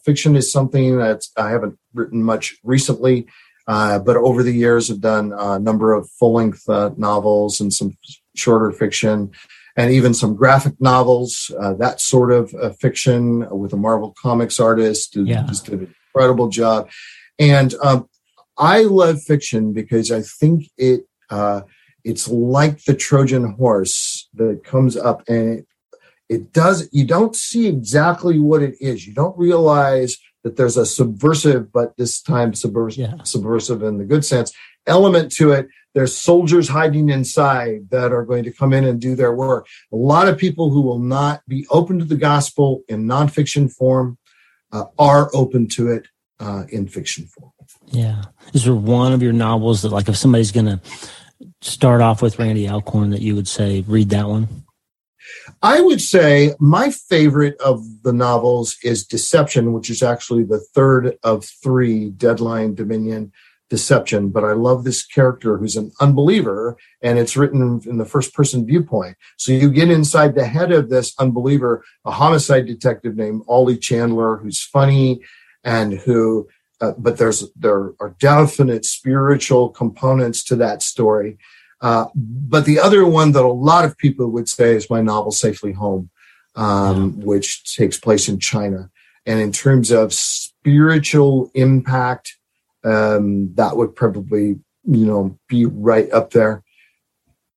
fiction is something that I haven't written much recently, but over the years I've done a number of full-length novels and some shorter fiction, and even some graphic novels, that sort of fiction with a Marvel Comics artist who just did an incredible job. And I love fiction because I think it's like the Trojan horse that comes up, and it does. You don't see exactly what it is. You don't realize that there's a subversive, but this time subversive in the good sense, element to it. There's soldiers hiding inside that are going to come in and do their work. A lot of people who will not be open to the gospel in nonfiction form are open to it in fiction form. Yeah. Is there one of your novels that, like, if somebody's going to start off with Randy Alcorn, that you would say, read that one? I would say my favorite of the novels is Deception, which is actually the third of 3 Deadline Dominion Deception. But I love this character who's an unbeliever, and it's written in the first person viewpoint. So you get inside the head of this unbeliever, a homicide detective named Ollie Chandler, who's funny and who, but there are definite spiritual components to that story. But the other one that a lot of people would say is my novel Safely Home, which takes place in China. And in terms of spiritual impact, that would probably, be right up there.